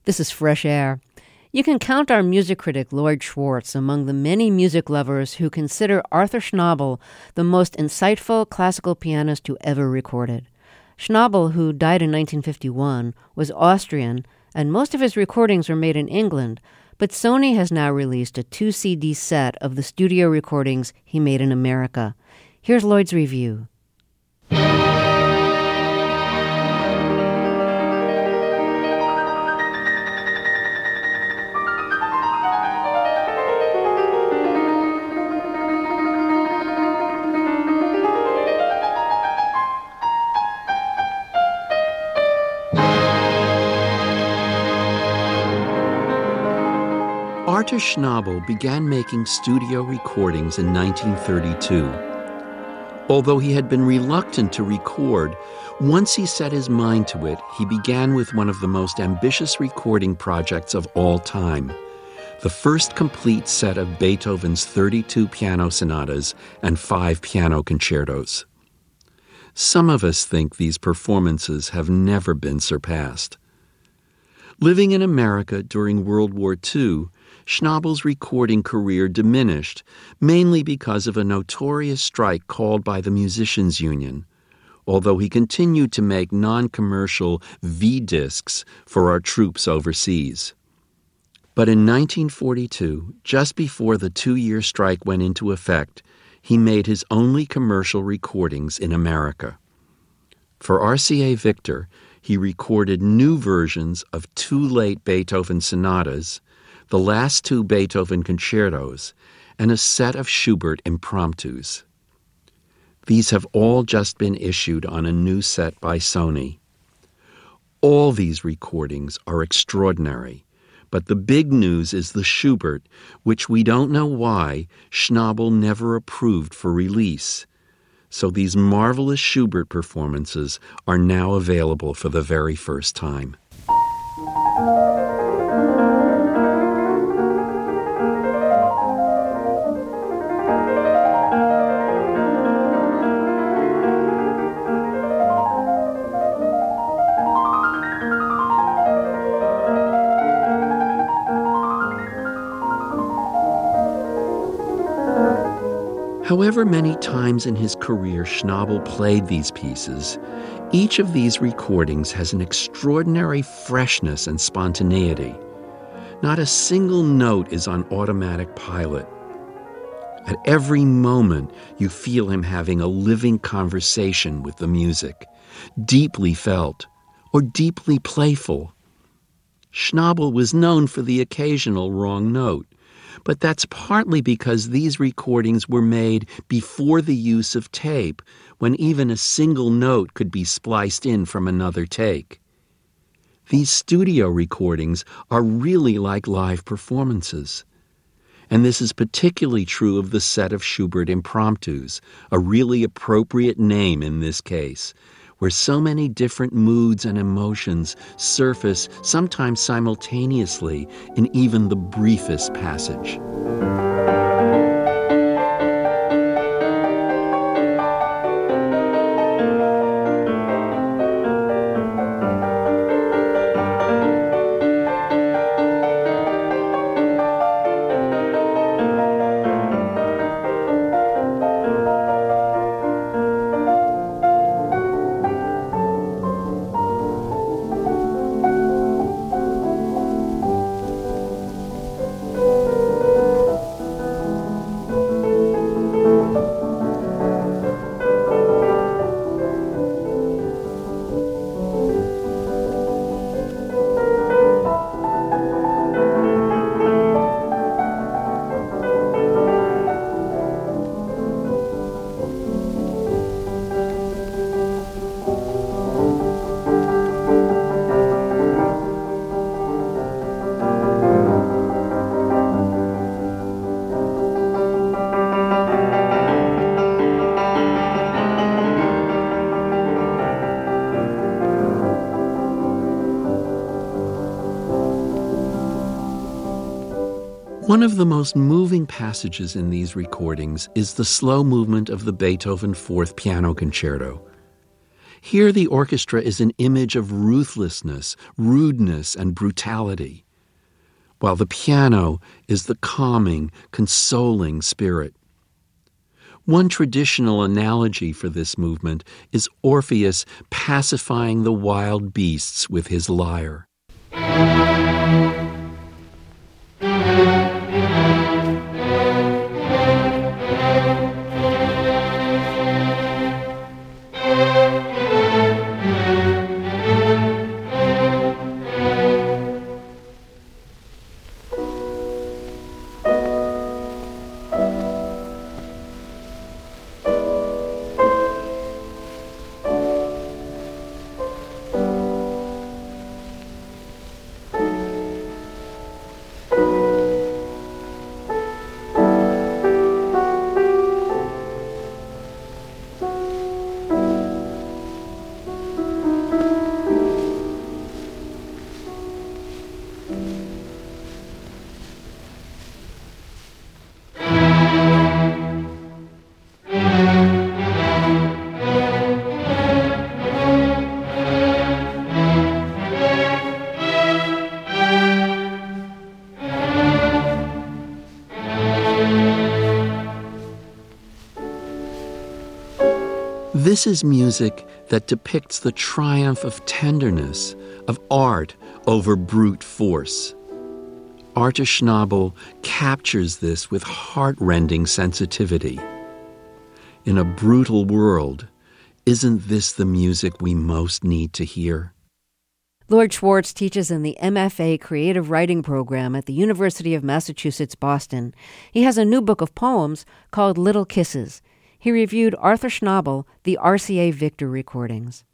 This is Fresh Air. You can count our music critic Lloyd Schwartz among the many music lovers who consider Arthur Schnabel the most insightful classical pianist who ever recorded. Schnabel, who died in 1951, was Austrian, and most of his recordings were made in England, but Sony has now released a 2-CD set of the studio recordings he made in America. Here's Lloyd's review. Arthur Schnabel began making studio recordings in 1932. Although he had been reluctant to record, once he set his mind to it, he began with one of the most ambitious recording projects of all time, the first complete set of Beethoven's 32 piano sonatas and 5 piano concertos. Some of us think these performances have never been surpassed. Living in America during World War II, Schnabel's recording career diminished, mainly because of a notorious strike called by the Musicians' Union, although he continued to make non-commercial V-discs for our troops overseas. But in 1942, just before the 2-year strike went into effect, he made his only commercial recordings in America. For RCA Victor, he recorded new versions of 2 late Beethoven sonatas, the last 2 Beethoven concertos, and a set of Schubert impromptus. These have all just been issued on a new set by Sony. All these recordings are extraordinary, but the big news is the Schubert, which we don't know why Schnabel never approved for release. So these marvelous Schubert performances are now available for the very first time. However many times in his career Schnabel played these pieces, each of these recordings has an extraordinary freshness and spontaneity. Not a single note is on automatic pilot. At every moment, you feel him having a living conversation with the music, deeply felt or deeply playful. Schnabel was known for the occasional wrong note, but that's partly because these recordings were made before the use of tape, when even a single note could be spliced in from another take. These studio recordings are really like live performances. And this is particularly true of the set of Schubert impromptus, a really appropriate name in this case, where so many different moods and emotions surface sometimes simultaneously in even the briefest passage. One of the most moving passages in these recordings is the slow movement of the Beethoven Fourth Piano Concerto. Here the orchestra is an image of ruthlessness, rudeness, and brutality, while the piano is the calming, consoling spirit. One traditional analogy for this movement is Orpheus pacifying the wild beasts with his lyre. This is music that depicts the triumph of tenderness, of art over brute force. Arthur Schnabel captures this with heart-rending sensitivity. In a brutal world, isn't this the music we most need to hear? Lord Schwartz teaches in the MFA Creative Writing program at the University of Massachusetts, Boston. He has a new book of poems called Little Kisses. He reviewed Arthur Schnabel, the RCA Victor recordings.